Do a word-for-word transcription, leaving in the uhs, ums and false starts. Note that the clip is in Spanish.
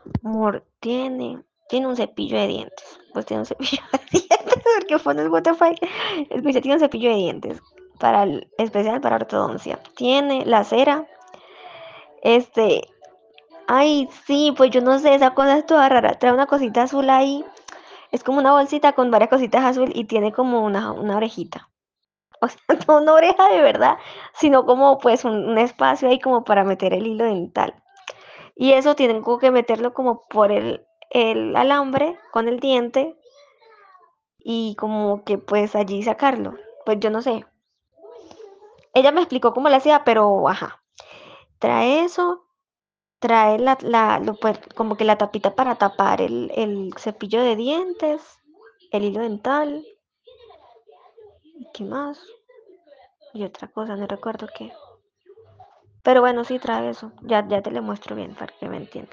Amor, tiene, tiene un cepillo de dientes. Pues tiene un cepillo de dientes, porque fue el what the fuck. Escucha, tiene un cepillo de dientes para el, especial para ortodoncia. Tiene la cera, este, ay, sí, pues yo no sé, esa cosa es toda rara. Trae una cosita azul ahí. Es como una bolsita con varias cositas azul y tiene como una, una orejita. O sea, no una oreja de verdad, sino como pues un, un espacio ahí como para meter el hilo dental. Y eso tienen que meterlo como por el, el alambre con el diente y como que pues allí sacarlo. Pues yo no sé. Ella me explicó cómo lo hacía, pero ajá. Trae eso, trae la, la lo, pues, como que la tapita para tapar el, el cepillo de dientes, el hilo dental, ¿y qué más? Y otra cosa, no recuerdo qué. Pero bueno, sí trae eso. Ya, ya te lo muestro bien para que me entiendas.